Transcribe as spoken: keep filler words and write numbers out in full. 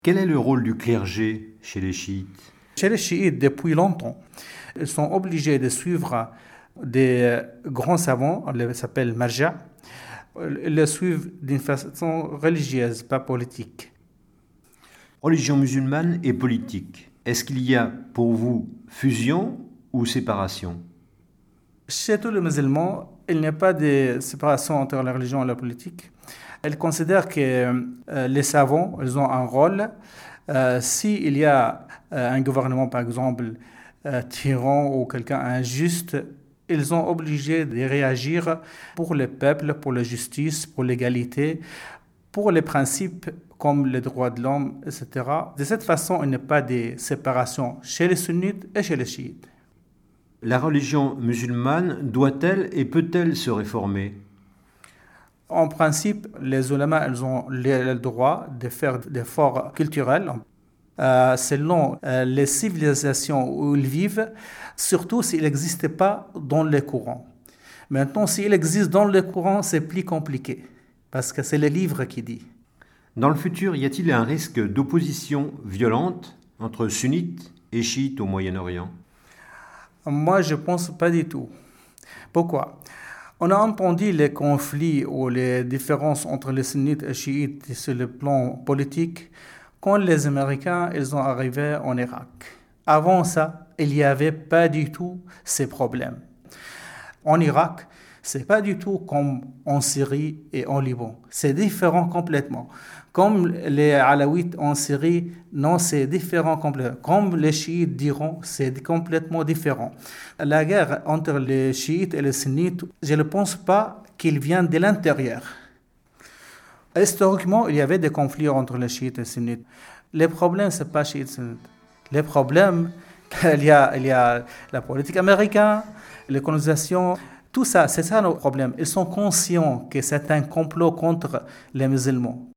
Quel est le rôle du clergé chez les chiites? Chez les chiites, depuis longtemps, ils sont obligés de suivre des grands savants, on les appelle marja. Ils les suivent d'une façon religieuse, pas politique. Religion musulmane et politique. Est-ce qu'il y a pour vous fusion ou séparation? Chez tous les musulmans, il n'y a pas de séparation entre la religion et la politique. Ils considèrent que euh, les savants, ils ont un rôle. Euh, S'il y a euh, un gouvernement, par exemple, euh, tyran ou quelqu'un injuste, ils sont obligés de réagir pour le peuple, pour la justice, pour l'égalité, pour les principes comme les droits de l'homme, et cetera. De cette façon, il n'y a pas de séparation chez les sunnites et chez les chiites. La religion musulmane doit-elle et peut-elle se réformer? En principe, les ulama, ils ont le droit de faire des efforts culturels euh, selon euh, les civilisations où ils vivent, surtout s'ils n'existent pas dans les courants. Maintenant, s'ils existent dans les courants, c'est plus compliqué, parce que c'est le livre qui dit. Dans le futur, y a-t-il un risque d'opposition violente entre sunnites et chiites au Moyen-Orient? Moi, je ne pense pas du tout. Pourquoi? On a entendu les conflits ou les différences entre les sunnites et les chiites sur le plan politique quand les Américains ils sont arrivés en Irak. Avant ça, il n'y avait pas du tout ces problèmes. En Irak, ce n'est pas du tout comme en Syrie et en Liban. C'est différent complètement. Comme les Alaouites en Syrie, non, c'est différent complètement. Comme les chiites d'Iran, c'est complètement différent. La guerre entre les chiites et les sunnites, je ne pense pas qu'il vienne de l'intérieur. Historiquement, il y avait des conflits entre les chiites et les sunnites. Les problèmes, ce n'est pas chiites et sunnites. Les problèmes, il y a, il y a la politique américaine, les colonisations. Tout ça, c'est ça nos problèmes. Ils sont conscients que c'est un complot contre les musulmans.